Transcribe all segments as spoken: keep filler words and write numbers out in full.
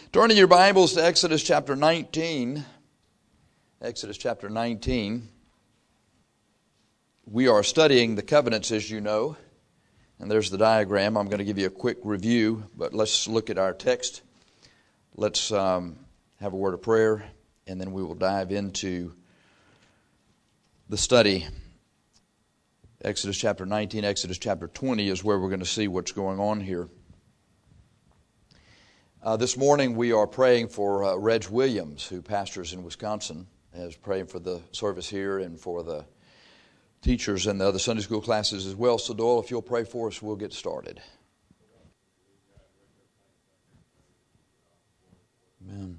Turning your Bibles to Exodus chapter nineteen. Exodus chapter nineteen. We are studying the covenants, as you know. And there's the diagram. I'm going to give you a quick review, but let's look at our text. Let's um, have a word of prayer, and then we will dive into the study. Exodus chapter nineteen, Exodus chapter twenty is where we're going to see what's going on here. Uh, this morning we are praying for uh, Reg Williams, who pastors in Wisconsin, is praying for the service here and for the teachers and the other Sunday school classes as well. So Doyle, if you'll pray for us, we'll get started. Amen.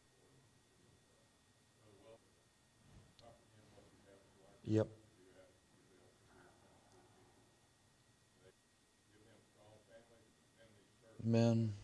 Yep. Amen.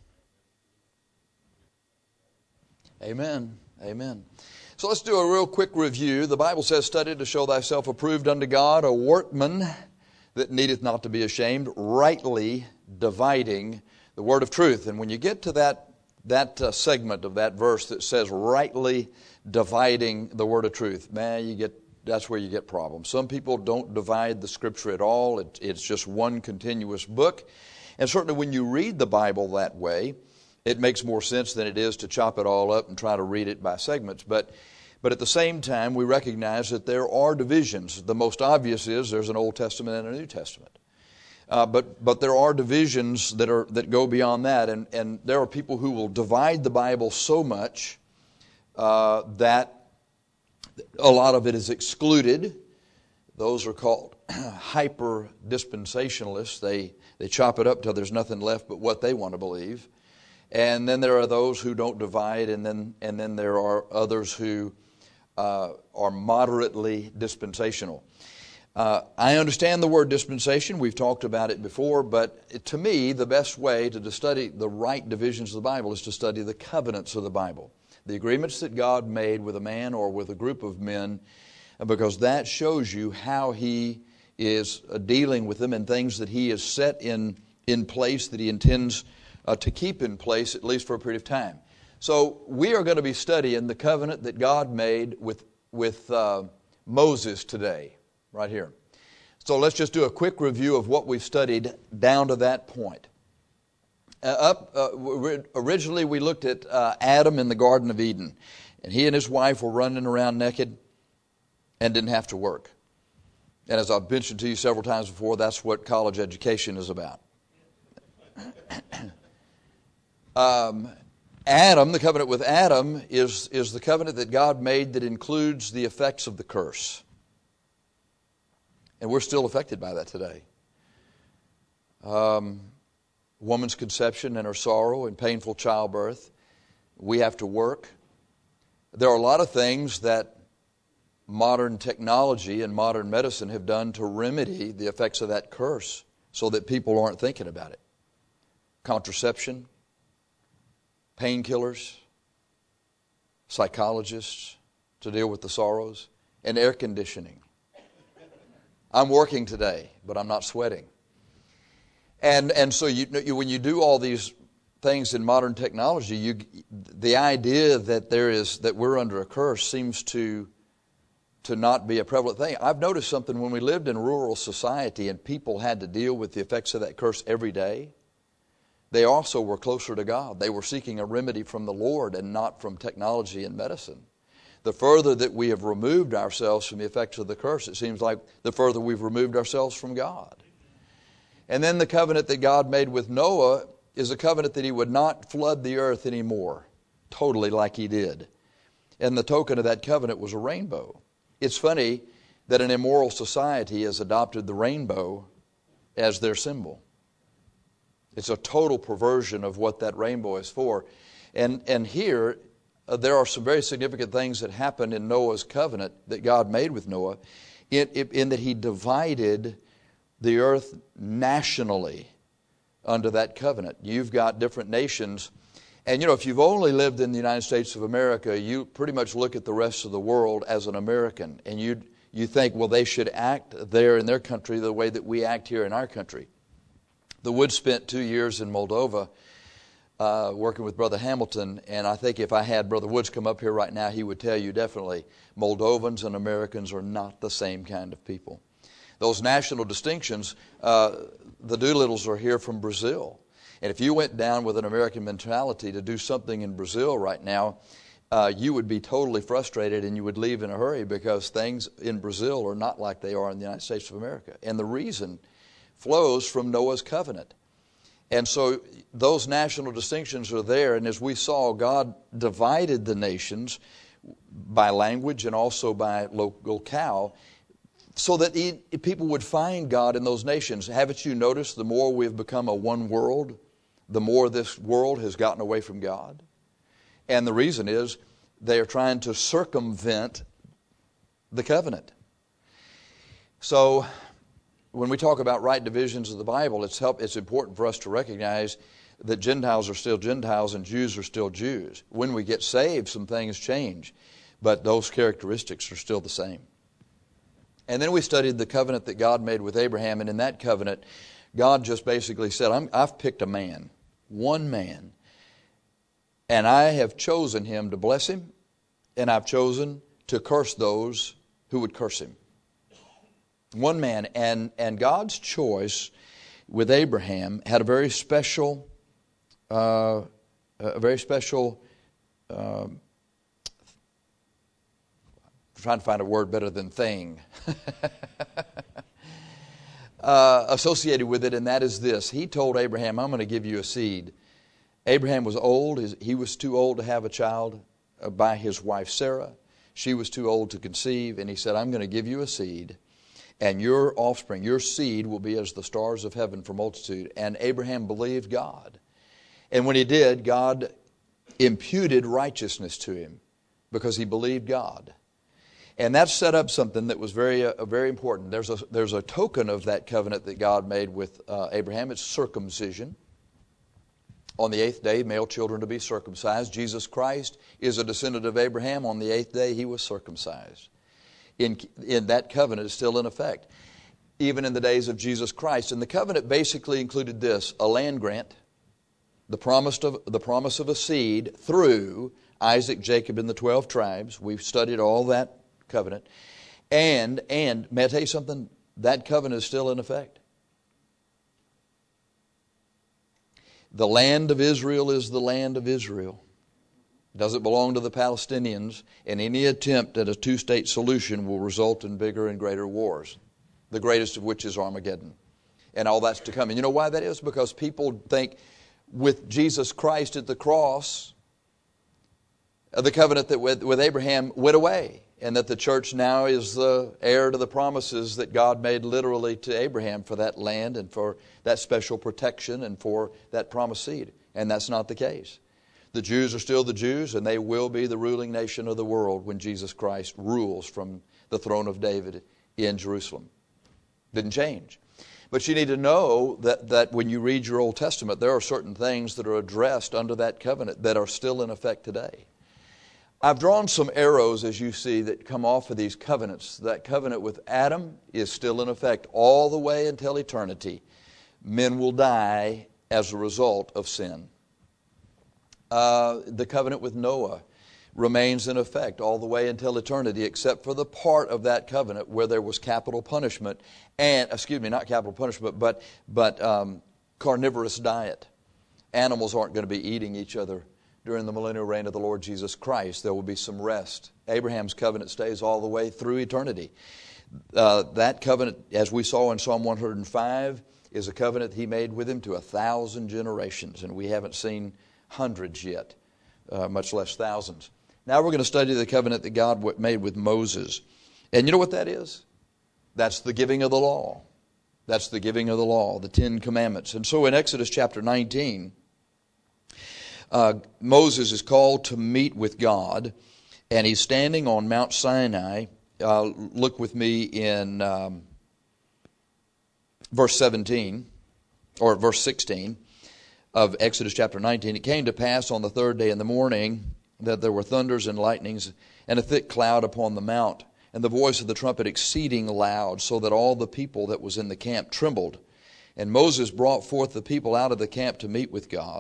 Amen. Amen. So let's do a real quick review. The Bible says, study to show thyself approved unto God, a workman that needeth not to be ashamed, rightly dividing the word of truth. And when you get to that, that uh, segment of that verse that says rightly dividing the word of truth, man, you get that's where you get problems. Some people don't divide the Scripture at all. It, it's just one continuous book. And certainly when you read the Bible that way, it makes more sense than it is to chop it all up and try to read it by segments. But but at the same time, we recognize that there are divisions. The most obvious is there's an Old Testament and a New Testament. Uh, but but there are divisions that are that go beyond that. And, and there are people who will divide the Bible so much uh, that a lot of it is excluded. Those are called hyper-dispensationalists. They, they chop it up till there's nothing left but what they want to believe. And then there are those who don't divide, and then and then there are others who uh, are moderately dispensational. Uh, I understand the word dispensation. We've talked about it before, but to me, the best way to study the right divisions of the Bible is to study the covenants of the Bible, the agreements that God made with a man or with a group of men, because that shows you how He is dealing with them and things that He has set in in place that He intends Uh, to keep in place at least for a period of time. So we are going to be studying the covenant that God made with with uh, Moses today, right here. So let's just do a quick review of what we've studied down to that point. Uh, up uh, originally we looked at uh, Adam in the Garden of Eden, and he and his wife were running around naked and didn't have to work. And as I've mentioned to you several times before, that's what college education is about. Um, Adam, the covenant with Adam, is, is the covenant that God made that includes the effects of the curse. And we're still affected by that today. Um, woman's conception and her sorrow and painful childbirth. We have to work. There are a lot of things that modern technology and modern medicine have done to remedy the effects of that curse so that people aren't thinking about it. Contraception, painkillers, psychologists to deal with the sorrows, and air conditioning. I'm working today, but I'm not sweating. And and so you, you when you do all these things in modern technology, you the idea that there is that we're under a curse seems to to not be a prevalent thing. I've noticed something when we lived in rural society and people had to deal with the effects of that curse every day. They also were closer to God. They were seeking a remedy from the Lord and not from technology and medicine. The further that we have removed ourselves from the effects of the curse, it seems like the further we've removed ourselves from God. And then the covenant that God made with Noah is a covenant that He would not flood the earth anymore, totally like He did. And the token of that covenant was a rainbow. It's funny that an immoral society has adopted the rainbow as their symbol. It's a total perversion of what that rainbow is for. And and here, uh, there are some very significant things that happened in Noah's covenant that God made with Noah, in, in that He divided the earth nationally under that covenant. You've got different nations. And, you know, if you've only lived in the United States of America, you pretty much look at the rest of the world as an American. And you you think, well, they should act there in their country the way that we act here in our country. The Woods spent two years in Moldova uh, working with Brother Hamilton, and I think if I had Brother Woods come up here right now, he would tell you definitely Moldovans and Americans are not the same kind of people. Those national distinctions, uh, the Doolittles are here from Brazil. And if you went down with an American mentality to do something in Brazil right now, uh, you would be totally frustrated and you would leave in a hurry, because things in Brazil are not like they are in the United States of America. And the reason flows from Noah's covenant. And so those national distinctions are there. And as we saw, God divided the nations by language and also by locale, so that he, people would find God in those nations. Haven't you noticed the more we've become a one world, the more this world has gotten away from God? And the reason is they are trying to circumvent the covenant. So when we talk about right divisions of the Bible, it's help, it's important for us to recognize that Gentiles are still Gentiles and Jews are still Jews. When we get saved, some things change, but those characteristics are still the same. And then we studied the covenant that God made with Abraham, and in that covenant, God just basically said, I'm, I've picked a man, one man, and I have chosen him to bless him, and I've chosen to curse those who would curse him. One man, and, and God's choice with Abraham had a very special, uh, a very special, uh, I'm trying to find a word better than thing, uh, associated with it, and that is this. He told Abraham, I'm going to give you a seed. Abraham was old. He was too old to have a child by his wife Sarah. She was too old to conceive, and he said, I'm going to give you a seed, and your offspring, your seed will be as the stars of heaven for multitude. And Abraham believed God. And when he did, God imputed righteousness to him because he believed God. And that set up something that was very uh, very important. There's a, there's a token of that covenant that God made with uh, Abraham. It's circumcision. On the eighth day, male children to be circumcised. Jesus Christ is a descendant of Abraham. On the eighth day, he was circumcised. In, in that covenant is still in effect, even in the days of Jesus Christ. And the covenant basically included this: a land grant, the promise of, the promise of a seed through Isaac, Jacob, and the twelve tribes. We've studied all that covenant. And, and may I tell you something? That covenant is still in effect. The land of Israel is the land of Israel. It doesn't belong to the Palestinians, and any attempt at a two-state solution will result in bigger and greater wars, the greatest of which is Armageddon. And all that's to come. And you know why that is? Because people think with Jesus Christ at the cross, the covenant that with, with Abraham went away, and that the church now is the heir to the promises that God made literally to Abraham for that land and for that special protection and for that promised seed. And that's not the case. The Jews are still the Jews, and they will be the ruling nation of the world when Jesus Christ rules from the throne of David in Jerusalem. Didn't change. But you need to know that, that when you read your Old Testament, there are certain things that are addressed under that covenant that are still in effect today. I've drawn some arrows, as you see, that come off of these covenants. That covenant with Adam is still in effect all the way until eternity. Men will die as a result of sin. Uh, the covenant with Noah remains in effect all the way until eternity, except for the part of that covenant where there was capital punishment, and excuse me, not capital punishment, but but um, carnivorous diet. Animals aren't going to be eating each other during the millennial reign of the Lord Jesus Christ. There will be some rest. Abraham's covenant stays all the way through eternity. Uh, that covenant, as we saw in Psalm one hundred five, is a covenant he made with him to a thousand generations, and we haven't seen hundreds yet, uh, much less thousands. Now we're going to study the covenant that God made with Moses. And you know what that is? That's the giving of the law. That's the giving of the law, the Ten Commandments. And so in Exodus chapter nineteen, uh, Moses is called to meet with God, and he's standing on Mount Sinai. Uh, look with me in um, verse seventeen, or verse sixteen. Of Exodus chapter nineteen. It came to pass on the third day in the morning that there were thunders and lightnings and a thick cloud upon the mount, and the voice of the trumpet exceeding loud, so that all the people that was in the camp trembled. And Moses brought forth the people out of the camp to meet with God.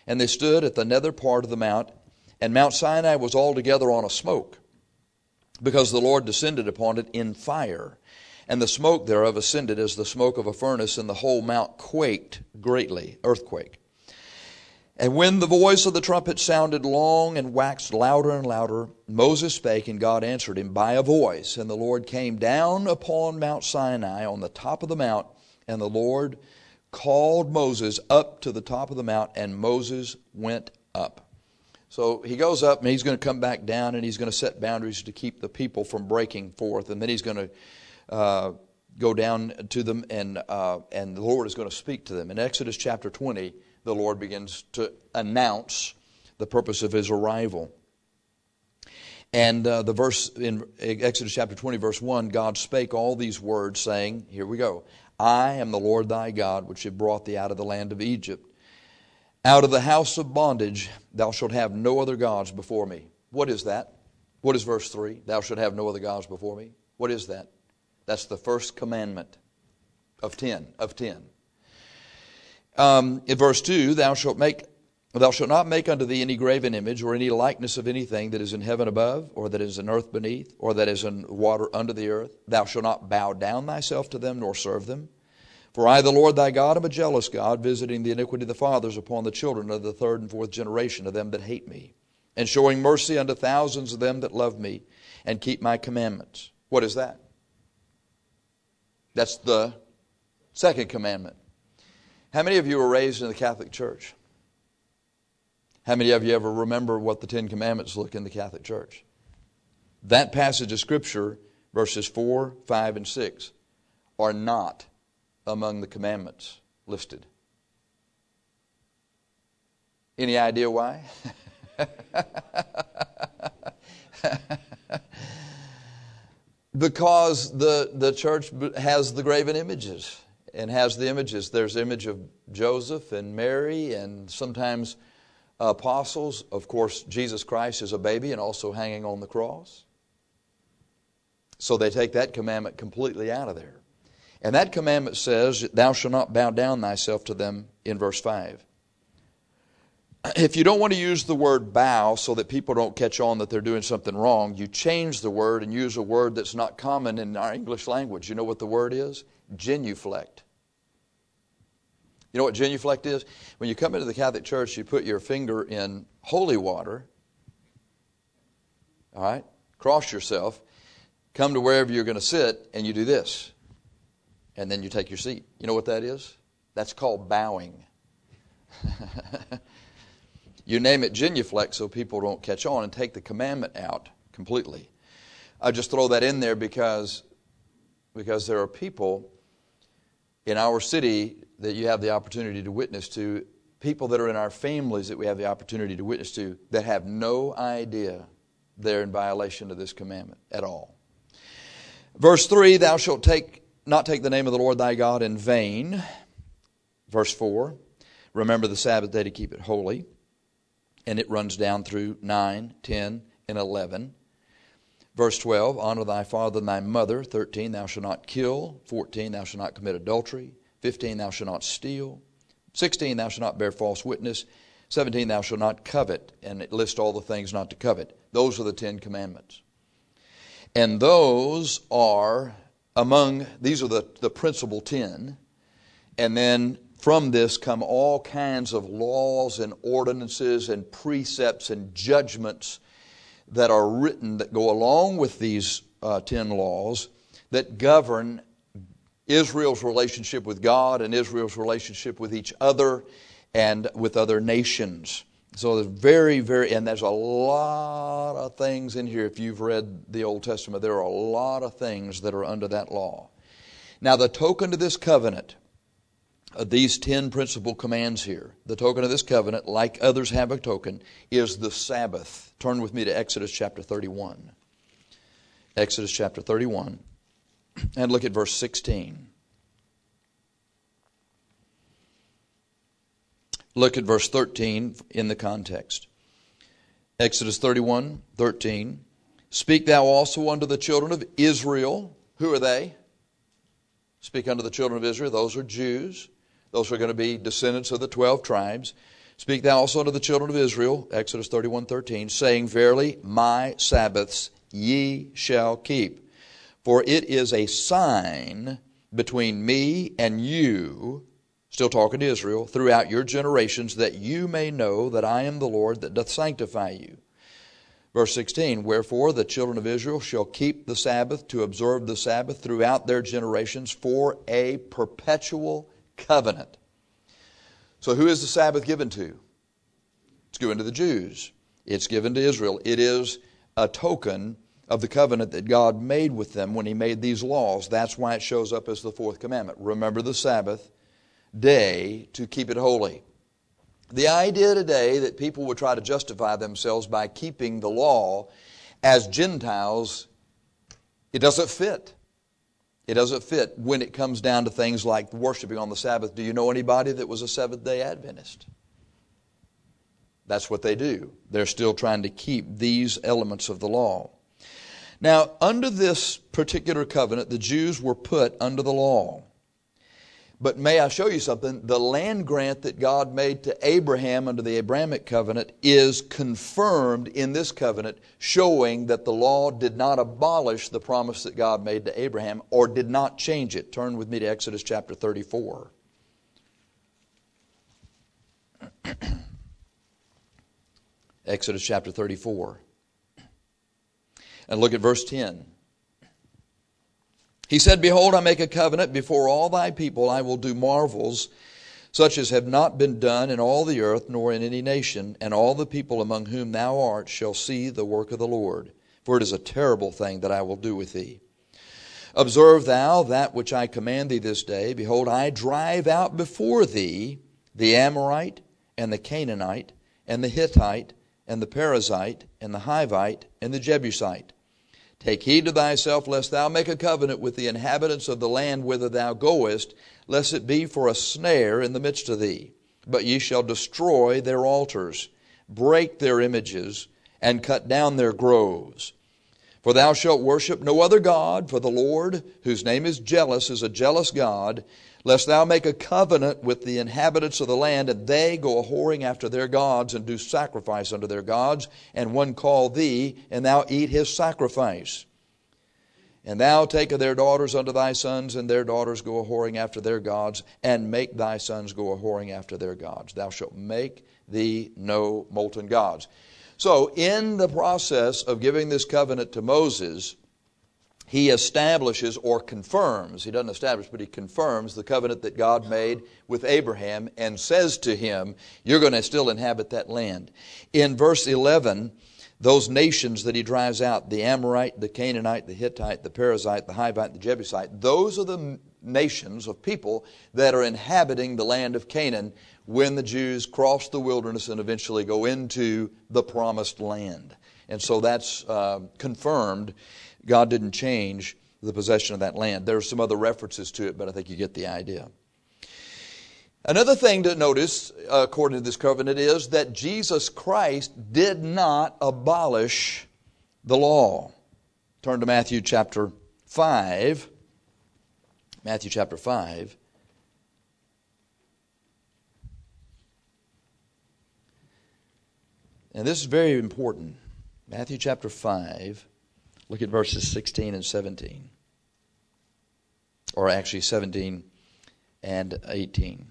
And they stood at the nether part of the mount, and Mount Sinai was altogether on a smoke, because the Lord descended upon it in fire. And the smoke thereof ascended as the smoke of a furnace, and the whole mount quaked greatly, earthquake. And when the voice of the trumpet sounded long and waxed louder and louder, Moses spake, and God answered him by a voice. And the Lord came down upon Mount Sinai on the top of the mount, and the Lord called Moses up to the top of the mount, and Moses went up. So he goes up, and he's going to come back down, and he's going to set boundaries to keep the people from breaking forth. And then he's going to uh, go down to them, and uh, and the Lord is going to speak to them. In Exodus chapter twenty, the Lord begins to announce the purpose of his arrival. And uh, the verse in Exodus chapter twenty, verse one, God spake all these words, saying, here we go, I am the Lord thy God, which have brought thee out of the land of Egypt. Out of the house of bondage thou shalt have no other gods before me. What is that? What is verse three? Thou shalt have no other gods before me. What is that? That's the first commandment of ten, of ten. Um, in verse two, thou shalt make, thou shalt not make unto thee any graven image or any likeness of anything that is in heaven above, or that is in earth beneath, or that is in water under the earth. Thou shalt not bow down thyself to them, nor serve them. For I, the Lord thy God, am a jealous God, visiting the iniquity of the fathers upon the children of the third and fourth generation of them that hate me, and showing mercy unto thousands of them that love me, and keep my commandments. What is that? That's the second commandment. How many of you were raised in the Catholic Church? How many of you ever remember what the Ten Commandments look in the Catholic Church? That passage of Scripture, verses four, five, and six, are not among the commandments listed. Any idea why? Because the, the church has the graven images. And has the images. There's the image of Joseph and Mary and sometimes apostles. Of course, Jesus Christ is a baby and also hanging on the cross. So they take that commandment completely out of there. And that commandment says, thou shalt not bow down thyself to them in verse five. If you don't want to use the word bow so that people don't catch on that they're doing something wrong, you change the word and use a word that's not common in our English language. You know what the word is? Genuflect. You know what genuflect is? When you come into the Catholic Church, you put your finger in holy water, all right, cross yourself, come to wherever you're going to sit, and you do this. And then you take your seat. You know what that is? That's called bowing. You name it genuflect so people don't catch on and take the commandment out completely. I just throw that in there because, because there are people in our city that you have the opportunity to witness to, people that are in our families that we have the opportunity to witness to, that have no idea they're in violation of this commandment at all. Verse three, thou shalt take not take the name of the Lord thy God in vain. Verse four, remember the Sabbath day to keep it holy. And it runs down through nine, ten, and eleven. Verse twelve, honor thy father and thy mother. thirteen, thou shalt not kill. fourteen, thou shalt not commit adultery. fifteen, thou shalt not steal. sixteen, thou shalt not bear false witness. seventeen, thou shalt not covet. And it lists all the things not to covet. Those are the Ten Commandments. And those are among, these are the, the principal ten. And then from this come all kinds of laws and ordinances and precepts and judgments that are written that go along with these uh, ten laws that govern Israel's relationship with God and Israel's relationship with each other and with other nations. So there's very, very, and there's a lot of things in here. If you've read the Old Testament, there are a lot of things that are under that law. Now the token to this covenant, uh, these ten principal commands here, the token of this covenant, like others have a token, is the Sabbath. Turn with me to Exodus chapter thirty-one. Exodus chapter thirty-one. And look at verse sixteen. Look at verse thirteen in the context. Exodus thirty-one, thirteen. Speak thou also unto the children of Israel. Who are they? Speak unto the children of Israel. Those are Jews. Those are going to be descendants of the twelve tribes. Speak thou also unto the children of Israel, Exodus thirty-one thirteen, saying, Verily, my Sabbaths ye shall keep. For it is a sign between me and you, still talking to Israel, throughout your generations, that you may know that I am the Lord that doth sanctify you. Verse sixteen, Wherefore the children of Israel shall keep the Sabbath to observe the Sabbath throughout their generations for a perpetual covenant. So who is the Sabbath given to? It's given to the Jews. It's given to Israel. It is a token of the covenant that God made with them when He made these laws. That's why it shows up as the fourth commandment. Remember the Sabbath day to keep it holy. The idea today that people would try to justify themselves by keeping the law as Gentiles, it doesn't fit. It doesn't fit when it comes down to things like worshiping on the Sabbath. Do you know anybody that was a Seventh-day Adventist? That's what they do. They're still trying to keep these elements of the law. Now, under this particular covenant, the Jews were put under the law. But may I show you something? The land grant that God made to Abraham under the Abrahamic covenant is confirmed in this covenant, showing that the law did not abolish the promise that God made to Abraham or did not change it. Turn with me to Exodus chapter thirty-four. Exodus chapter thirty-four. And look at verse ten. He said, Behold, I make a covenant before all thy people. I will do marvels such as have not been done in all the earth, nor in any nation. And all the people among whom thou art shall see the work of the Lord. For it is a terrible thing that I will do with thee. Observe thou that which I command thee this day. Behold, I drive out before thee the Amorite, and the Canaanite, and the Hittite, and the Perizzite, and the Hivite, and the Jebusite. Take heed to thyself, lest thou make a covenant with the inhabitants of the land whither thou goest, lest it be for a snare in the midst of thee. But ye shall destroy their altars, break their images, and cut down their groves. For thou shalt worship no other God, for the Lord, whose name is jealous, is a jealous God, lest thou make a covenant with the inhabitants of the land, and they go a-whoring after their gods, and do sacrifice unto their gods, and one call thee, and thou eat his sacrifice. And thou take of their daughters unto thy sons, and their daughters go a-whoring after their gods, and make thy sons go a-whoring after their gods. Thou shalt make thee no molten gods. So, in the process of giving this covenant to Moses, he establishes or confirms, he doesn't establish, but he confirms the covenant that God made with Abraham and says to him, you're going to still inhabit that land. In verse eleven, those nations that he drives out, the Amorite, the Canaanite, the Hittite, the Perizzite, the Hivite, the Jebusite, those are the nations of people that are inhabiting the land of Canaan when the Jews cross the wilderness and eventually go into the promised land. And so that's uh, confirmed. God didn't change the possession of that land. There are some other references to it, but I think you get the idea. Another thing to notice, uh, according to this covenant, is that Jesus Christ did not abolish the law. Turn to Matthew chapter five. Matthew chapter five. And this is very important. Matthew chapter five. Look at verses sixteen and seventeen. Or actually seventeen and eighteen.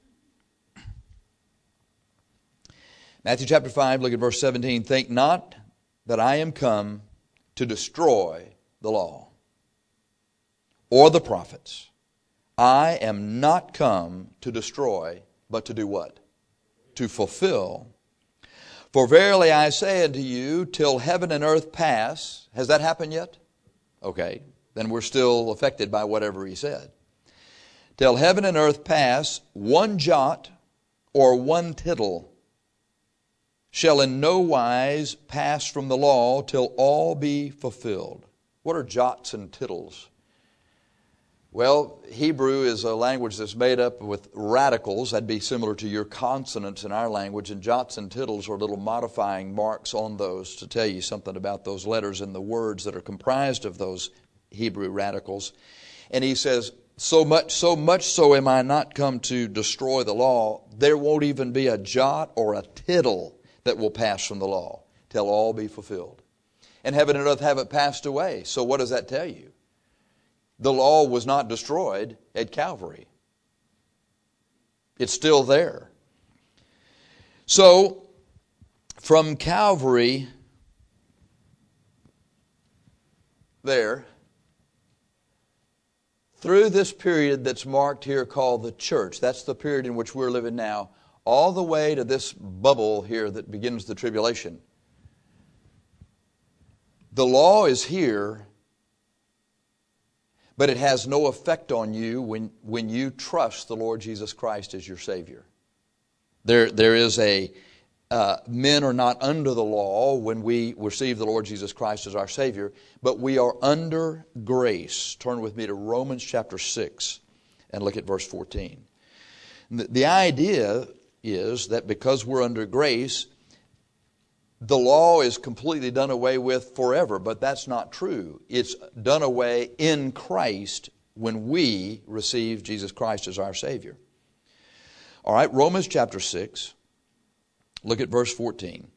Matthew chapter five, look at verse seventeen. Think not that I am come to destroy the law or the prophets. I am not come to destroy, but to do what? To fulfill. For verily I say unto you, till heaven and earth pass. Has that happened yet? Okay, then we're still affected by whatever he said. Till heaven and earth pass, one jot or one tittle shall in no wise pass from the law till all be fulfilled. What are jots and tittles? Well, Hebrew is a language that's made up with radicals. That'd be similar to your consonants in our language. And jots and tittles are little modifying marks on those to tell you something about those letters and the words that are comprised of those Hebrew radicals. And he says, so much, so much so am I not come to destroy the law, there won't even be a jot or a tittle that will pass from the law till all be fulfilled. And heaven and earth haven't passed away. So what does that tell you? The law was not destroyed at Calvary. It's still there. So, from Calvary, there, through this period that's marked here called the church, that's the period in which we're living now, all the way to this bubble here that begins the tribulation. The law is here, but it has no effect on you when, when you trust the Lord Jesus Christ as your Savior. There, there is a, uh, men are not under the law when we receive the Lord Jesus Christ as our Savior, but we are under grace. Turn with me to Romans chapter six and look at verse fourteen. The, the idea is that because we're under grace, the law is completely done away with forever, but that's not true. It's done away in Christ when we receive Jesus Christ as our Savior. All right, Romans chapter six, look at verse fourteen.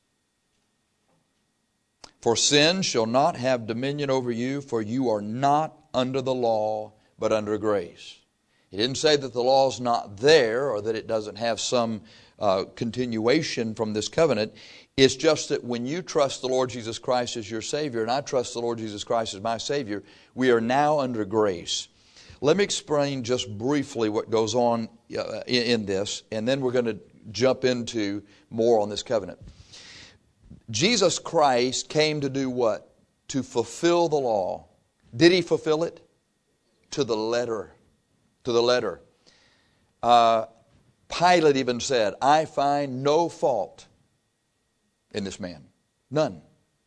For sin shall not have dominion over you, for you are not under the law, but under grace. He didn't say that the law is not there or that it doesn't have some uh, continuation from this covenant. It's just that when you trust the Lord Jesus Christ as your Savior, and I trust the Lord Jesus Christ as my Savior, we are now under grace. Let me explain just briefly what goes on uh, in, in this, and then we're going to jump into more on this covenant. Jesus Christ came to do what? To fulfill the law. Did He fulfill it? To the letter. To the letter. Uh, Pilate even said, I find no fault in this man. None.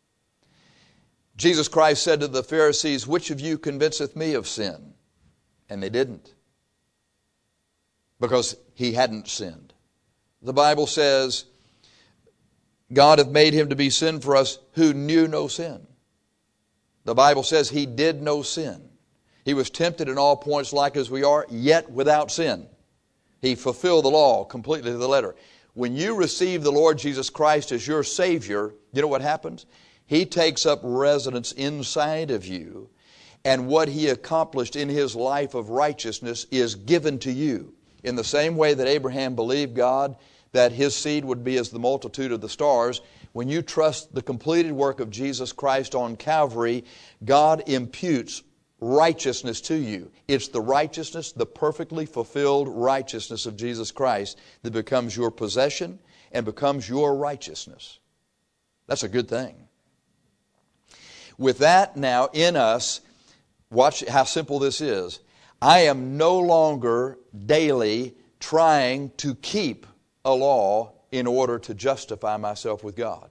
Jesus Christ said to the Pharisees, which of you convinceth me of sin? And they didn't. Because He hadn't sinned. The Bible says, God hath made Him to be sin for us who knew no sin. The Bible says He did no sin. He was tempted in all points like as we are, yet without sin. He fulfilled the law completely to the letter. When you receive the Lord Jesus Christ as your Savior, you know what happens? He takes up residence inside of you, and what He accomplished in His life of righteousness is given to you. In the same way that Abraham believed God, that his seed would be as the multitude of the stars, when you trust the completed work of Jesus Christ on Calvary, God imputes righteousness to you. It's the righteousness, the perfectly fulfilled righteousness of Jesus Christ that becomes your possession and becomes your righteousness. That's a good thing. With that now in us, watch how simple this is. I am no longer daily trying to keep a law in order to justify myself with God.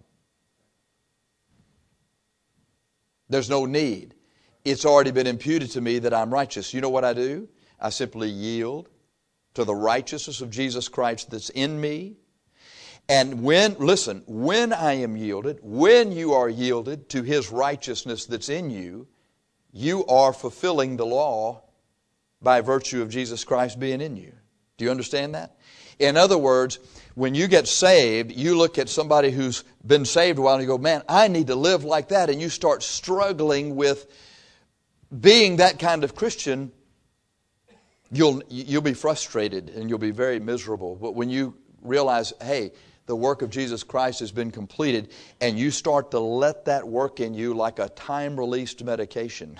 There's no need. It's already been imputed to me that I'm righteous. You know what I do? I simply yield to the righteousness of Jesus Christ that's in me. And when, listen, when I am yielded, when you are yielded to His righteousness that's in you, you are fulfilling the law by virtue of Jesus Christ being in you. Do you understand that? In other words, when you get saved, you look at somebody who's been saved a while and you go, man, I need to live like that. And you start struggling with being that kind of Christian. You'll, you'll be frustrated and you'll be very miserable. But when you realize, hey, the work of Jesus Christ has been completed, and you start to let that work in you like a time-released medication,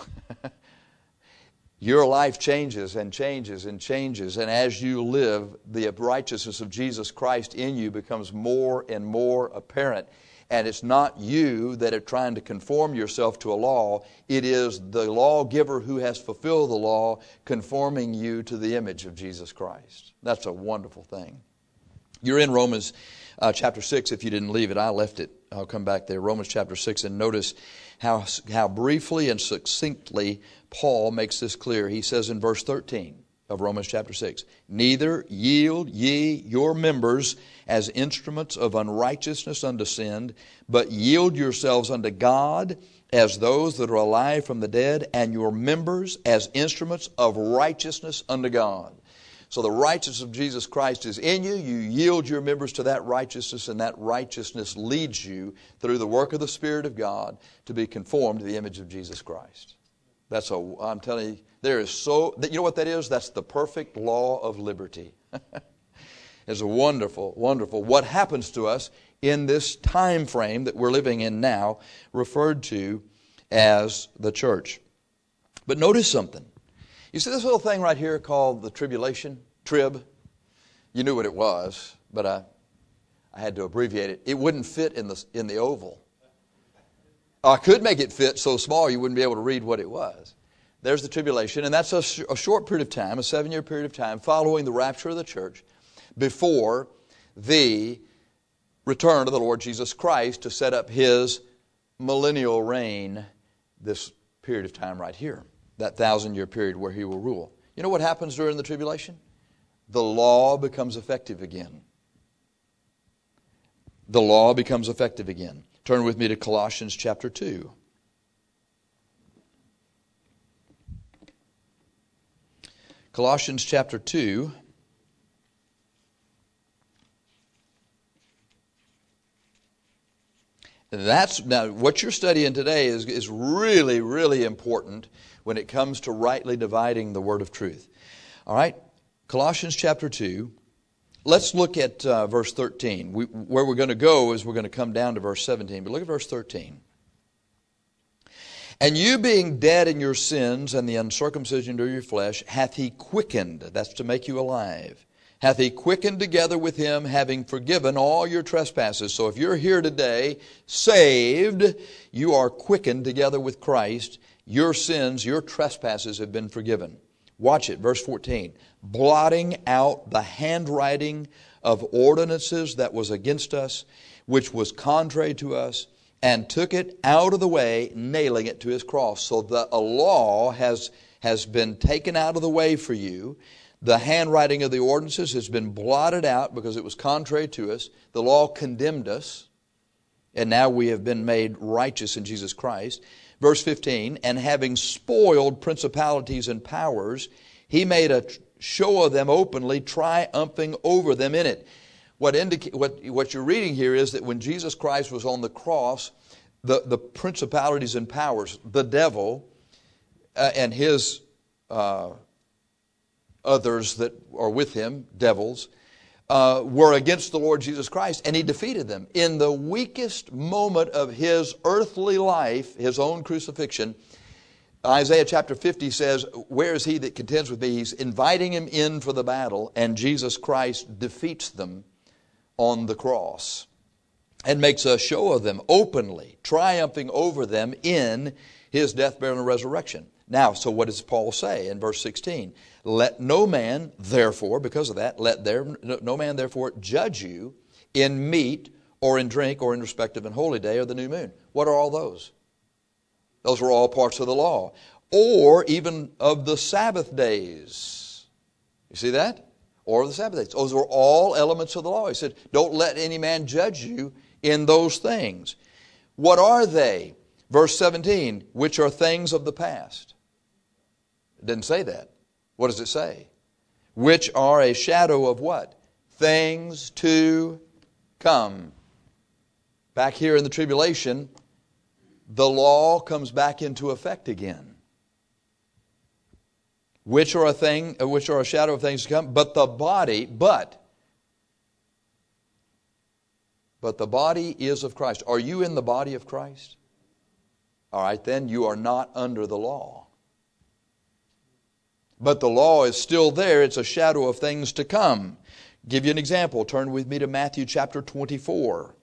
your life changes and changes and changes. And as you live, the righteousness of Jesus Christ in you becomes more and more apparent. And it's not you that are trying to conform yourself to a law. It is the lawgiver who has fulfilled the law conforming you to the image of Jesus Christ. That's a wonderful thing. You're in Romans uh, chapter six. If you didn't leave it, I left it. I'll come back there. Romans chapter six, and notice how, how briefly and succinctly Paul makes this clear. He says in verse thirteen of Romans chapter six, neither yield ye your members as instruments of unrighteousness unto sin, but yield yourselves unto God as those that are alive from the dead, and your members as instruments of righteousness unto God. So the righteousness of Jesus Christ is in you. You yield your members to that righteousness, and that righteousness leads you through the work of the Spirit of God to be conformed to the image of Jesus Christ. That's a, I'm telling you, there is so, you know what that is? That's the perfect law of liberty. It's a wonderful, wonderful. What happens to us in this time frame that we're living in now, referred to as the church. But notice something. You see this little thing right here called the tribulation, trib? You knew what it was, but I, I had to abbreviate it. It wouldn't fit in the, in the oval. I could make it fit so small you wouldn't be able to read what it was. There's the tribulation, and that's a, sh- a short period of time, a seven-year period of time, following the rapture of the church, before the return of the Lord Jesus Christ to set up His millennial reign, this period of time right here, that thousand-year period where He will rule. You know what happens during the tribulation? The law becomes effective again. The law becomes effective again. Turn with me to Colossians chapter two. Colossians chapter two. That's now what you're studying today is, is really, really important when it comes to rightly dividing the word of truth. All right, Colossians chapter two. Let's look at uh, verse thirteen. We, where we're going to go is we're going to come down to verse seventeen. But look at verse thirteen. And you being dead in your sins and the uncircumcision of your flesh, hath He quickened. That's to make you alive. Hath He quickened together with Him, having forgiven all your trespasses. So if you're here today, saved, you are quickened together with Christ. Your sins, your trespasses have been forgiven. Watch it, verse fourteen. Blotting out the handwriting of ordinances that was against us, which was contrary to us, and took it out of the way, nailing it to His cross. So the a law has, has been taken out of the way for you. The handwriting of the ordinances has been blotted out because it was contrary to us. The law condemned us, and now we have been made righteous in Jesus Christ. Verse fifteen, and having spoiled principalities and powers, He made a show of them openly, triumphing over them in it. What, indica- what, what you're reading here is that when Jesus Christ was on the cross, the, the principalities and powers, the devil uh, and his uh, others that are with him, devils, uh, were against the Lord Jesus Christ, and He defeated them. In the weakest moment of His earthly life, His own crucifixion, Isaiah chapter fifty says, where is he that contends with me? He's inviting him in for the battle, and Jesus Christ defeats them on the cross and makes a show of them openly, triumphing over them in His death, burial, and resurrection. Now, so what does Paul say in verse sixteen? Let no man, therefore, because of that, let there no man, therefore, judge you in meat or in drink or in respect of an holy day or the new moon. What are all those? Those were all parts of the law. Or even of the Sabbath days. You see that? Or of the Sabbath days. Those were all elements of the law. He said, don't let any man judge you in those things. What are they? Verse seventeen, which are things of the past. It didn't say that. What does it say? Which are a shadow of what? Things to come. Back here in the tribulation, the law comes back into effect again. Which are a thing, which are a shadow of things to come, but the body, but, but the body is of Christ. Are you in the body of Christ? All right, then you are not under the law. But the law is still there. It's a shadow of things to come. Give you an example. Turn with me to Matthew chapter twenty-four.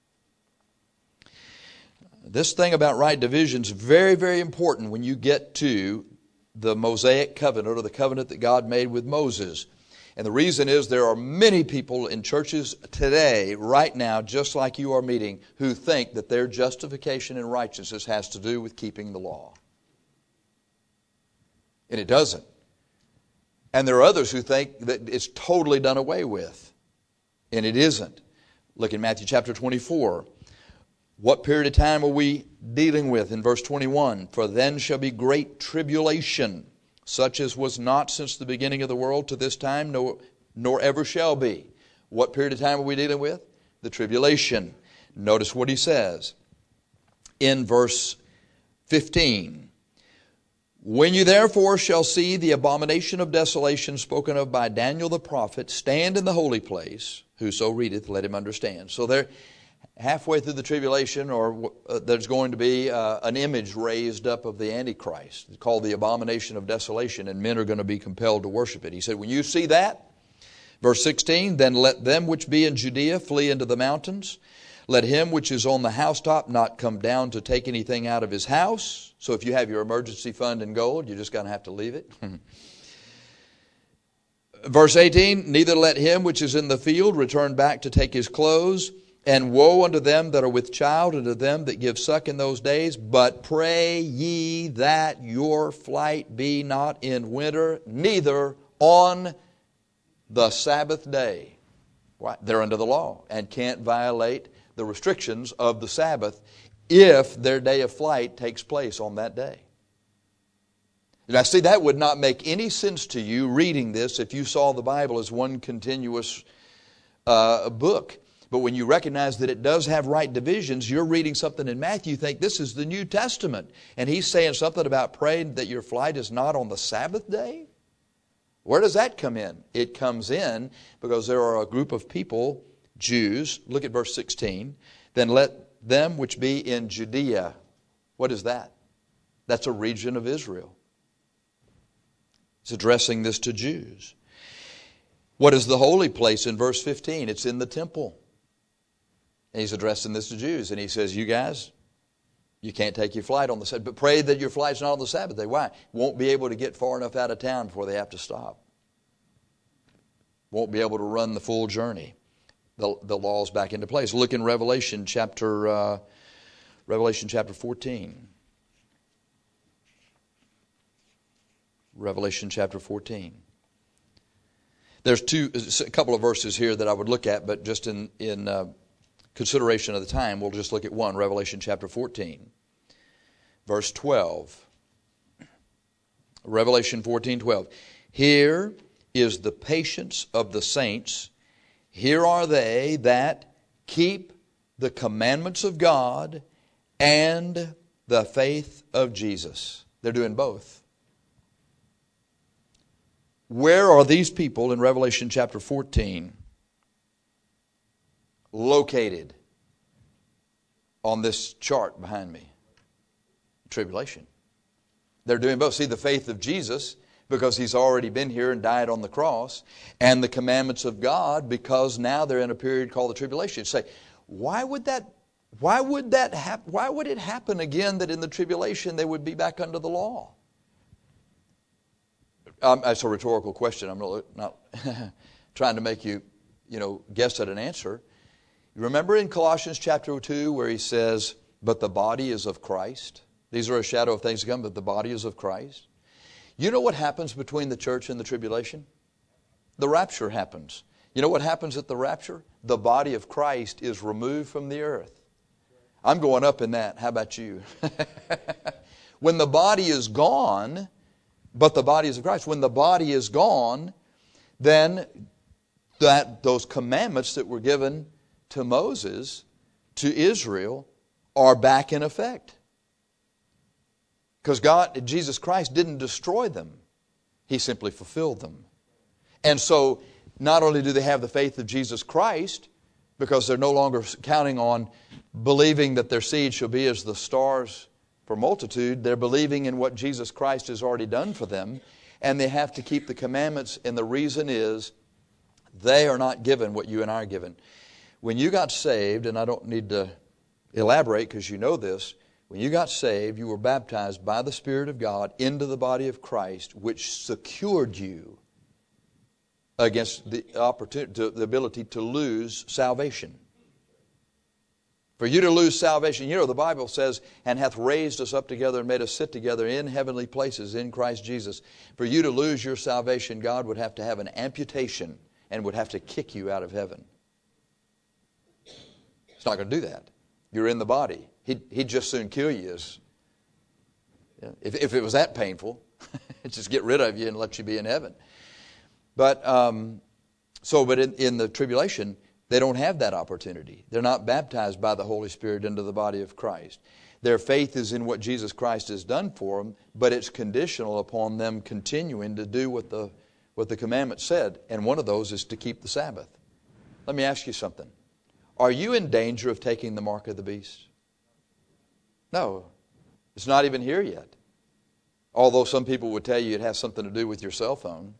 This thing about right division is very, very important when you get to the Mosaic covenant, or the covenant that God made with Moses. And the reason is there are many people in churches today, right now, just like you are meeting, who think that their justification and righteousness has to do with keeping the law. And it doesn't. And there are others who think that it's totally done away with. And it isn't. Look in Matthew chapter twenty-four. What period of time are we dealing with? In verse twenty-one, for then shall be great tribulation, such as was not since the beginning of the world to this time, nor, nor ever shall be. What period of time are we dealing with? The tribulation. Notice what he says in verse fifteen. When you therefore shall see the abomination of desolation spoken of by Daniel the prophet stand in the holy place, whoso readeth, let him understand. So there, halfway through the tribulation, or uh, there's going to be uh, an image raised up of the Antichrist. It's called the abomination of desolation, and men are going to be compelled to worship it. He said, when you see that, verse sixteen, then let them which be in Judea flee into the mountains. Let him which is on the housetop not come down to take anything out of his house. So if you have your emergency fund in gold, you're just going to have to leave it. Verse eighteen, neither let him which is in the field return back to take his clothes. And woe unto them that are with child, and to them that give suck in those days. But pray ye that your flight be not in winter, neither on the Sabbath day. Right? They're under the law and can't violate the restrictions of the Sabbath if their day of flight takes place on that day. Now see, that would not make any sense to you reading this if you saw the Bible as one continuous uh, book. But when you recognize that it does have right divisions, you're reading something in Matthew, you think this is the New Testament. And he's saying something about praying that your flight is not on the Sabbath day? Where does that come in? It comes in because there are a group of people, Jews, look at verse sixteen, then let them which be in Judea. What is that? That's a region of Israel. It's addressing this to Jews. What is the holy place in verse fifteen? It's in the temple. And he's addressing this to Jews. And he says, you guys, you can't take your flight on the Sabbath. But pray that your flight's not on the Sabbath day. Why? Won't be able to get far enough out of town before they have to stop. Won't be able to run the full journey. The, the law's back into place. Look in Revelation chapter, uh, Revelation chapter fourteen. Revelation chapter fourteen. There's two, a couple of verses here that I would look at, but just in, in uh, consideration of the time, we'll just look at one, Revelation chapter fourteen, verse twelve. Revelation fourteen, twelve. Here is the patience of the saints. Here are they that keep the commandments of God and the faith of Jesus. They're doing both. Where are these people in Revelation chapter fourteen located on this chart behind me? Tribulation. They're doing both. See, the faith of Jesus, because He's already been here and died on the cross, and the commandments of God, because now they're in a period called the tribulation. You say, why would that, why would that hap- why would it happen again that in the tribulation they would be back under the law? Um, that's a rhetorical question. I'm not, not trying to make you, you know, guess at an answer. Remember in Colossians chapter two where he says, but the body is of Christ. These are a shadow of things to come, but the body is of Christ. You know what happens between the church and the tribulation? The rapture happens. You know what happens at the rapture? The body of Christ is removed from the earth. I'm going up in that. How about you? When the body is gone, but the body is of Christ. When the body is gone, then that those commandments that were given to Moses, to Israel, are back in effect. Because God, Jesus Christ didn't destroy them. He simply fulfilled them. And so, not only do they have the faith of Jesus Christ, because they're no longer counting on believing that their seed shall be as the stars for multitude, they're believing in what Jesus Christ has already done for them, and they have to keep the commandments, and the reason is they are not given what you and I are given. When you got saved, and I don't need to elaborate because you know this, when you got saved, you were baptized by the Spirit of God into the body of Christ, which secured you against the opportunity, the ability to lose salvation. For you to lose salvation, you know the Bible says, and hath raised us up together and made us sit together in heavenly places in Christ Jesus. For you to lose your salvation, God would have to have an amputation and would have to kick you out of heaven. It's not going to do that. You're in the body. He'd, he'd just soon kill you. As, if, if it was that painful, just get rid of you and let you be in heaven. But um, so, but in, in the tribulation, they don't have that opportunity. They're not baptized by the Holy Spirit into the body of Christ. Their faith is in what Jesus Christ has done for them, but it's conditional upon them continuing to do what the what the commandment said, and one of those is to keep the Sabbath. Let me ask you something. Are you in danger of taking the mark of the beast? No. It's not even here yet. Although some people would tell you it has something to do with your cell phone.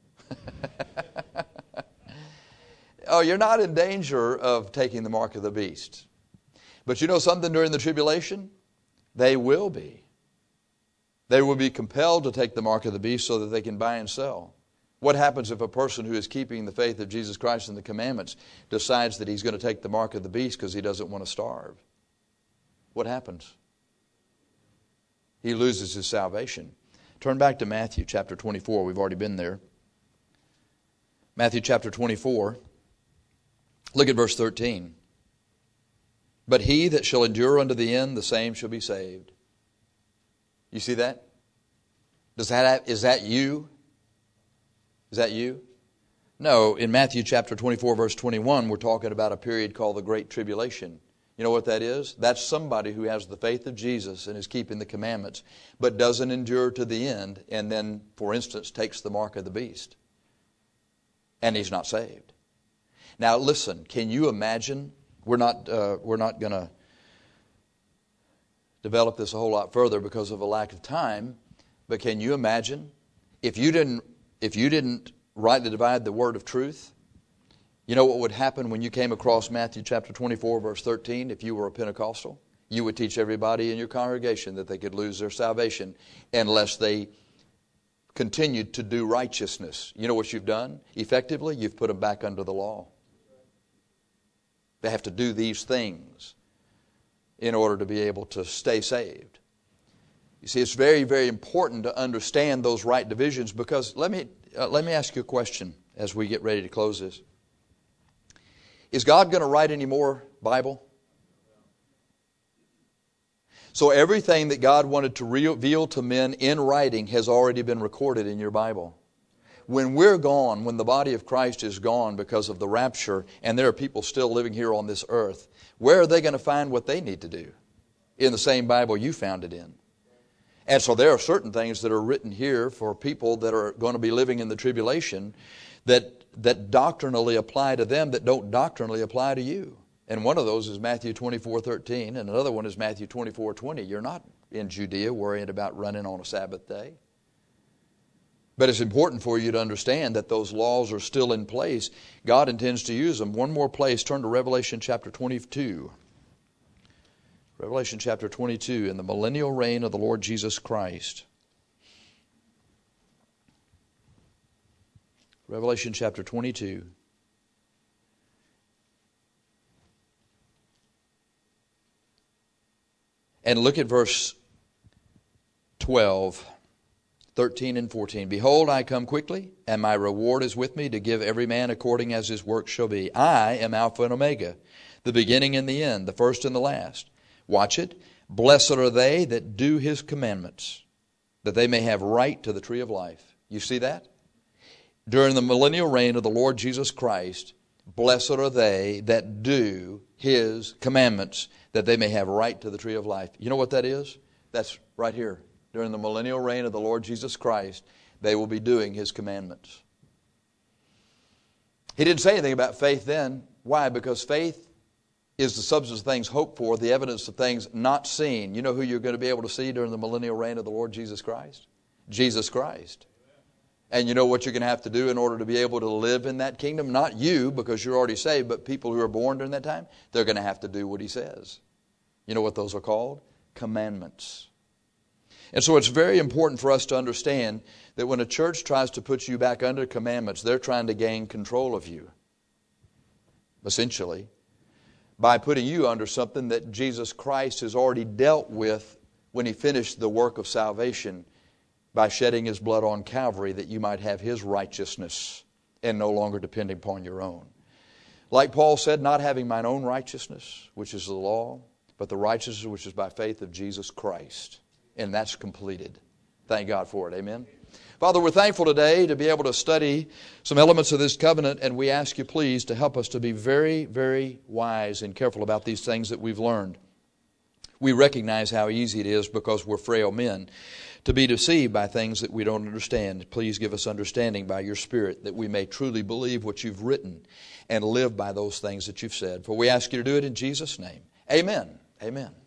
Oh, you're not in danger of taking the mark of the beast. But you know something during the tribulation? They will be. They will be compelled to take the mark of the beast so that they can buy and sell. What happens if a person who is keeping the faith of Jesus Christ and the commandments decides that he's going to take the mark of the beast because he doesn't want to starve? What happens? He loses his salvation. Turn back to Matthew chapter twenty-four. We've already been there. Matthew chapter twenty-four. Look at verse thirteen. But he that shall endure unto the end, the same shall be saved. You see that? Does that have, is that you? Is that you? No, in Matthew chapter twenty-four, verse twenty-one, we're talking about a period called the Great Tribulation. You know what that is? That's somebody who has the faith of Jesus and is keeping the commandments, but doesn't endure to the end, and then, for instance, takes the mark of the beast. And he's not saved. Now listen, can you imagine? We're not, uh, we're not going to develop this a whole lot further because of a lack of time, but can you imagine if you didn't If you didn't rightly divide the word of truth, you know what would happen when you came across Matthew chapter twenty-four, verse thirteen, if you were a Pentecostal? You would teach everybody in your congregation that they could lose their salvation unless they continued to do righteousness. You know what you've done? Effectively, you've put them back under the law. They have to do these things in order to be able to stay saved. You see, it's very, very important to understand those right divisions because let me uh, let me ask you a question as we get ready to close this. Is God going to write any more Bible? So everything that God wanted to reveal to men in writing has already been recorded in your Bible. When we're gone, when the body of Christ is gone because of the rapture, and there are people still living here on this earth, where are they going to find what they need to do? In the same Bible you found it in. And so there are certain things that are written here for people that are going to be living in the tribulation that, that doctrinally apply to them that don't doctrinally apply to you. And one of those is Matthew twenty-four thirteen, and another one is Matthew twenty-four twenty. You're not in Judea worrying about running on a Sabbath day. But it's important for you to understand that those laws are still in place. God intends to use them. One more place, turn to Revelation chapter twenty-two. Revelation chapter twenty-two, in the millennial reign of the Lord Jesus Christ. Revelation chapter twenty-two. And look at verse twelve, thirteen and fourteen. Behold, I come quickly, and my reward is with me to give every man according as his work shall be. I am Alpha and Omega, the beginning and the end, the first and the last. Watch it. Blessed are they that do his commandments, that they may have right to the tree of life. You see that? During the millennial reign of the Lord Jesus Christ, blessed are they that do his commandments, that they may have right to the tree of life. You know what that is? That's right here. During the millennial reign of the Lord Jesus Christ, they will be doing his commandments. He didn't say anything about faith then. Why? Because faith is the substance of things hoped for, the evidence of things not seen. You know who you're going to be able to see during the millennial reign of the Lord Jesus Christ? Jesus Christ. And you know what you're going to have to do in order to be able to live in that kingdom? Not you, because you're already saved, but people who are born during that time, they're going to have to do what he says. You know what those are called? Commandments. And so it's very important for us to understand that when a church tries to put you back under commandments, they're trying to gain control of you, essentially, by putting you under something that Jesus Christ has already dealt with when he finished the work of salvation by shedding his blood on Calvary, that you might have his righteousness and no longer depending upon your own. Like Paul said, not having mine own righteousness, which is the law, but but the righteousness which is by faith of Jesus Christ. And that's completed. Thank God for it. Amen. Father, we're thankful today to be able to study some elements of this covenant, and we ask you, please, to help us to be very, very wise and careful about these things that we've learned. We recognize how easy it is, because we're frail men, to be deceived by things that we don't understand. Please give us understanding by your Spirit, that we may truly believe what you've written and live by those things that you've said. For we ask you to do it in Jesus' name. Amen. Amen.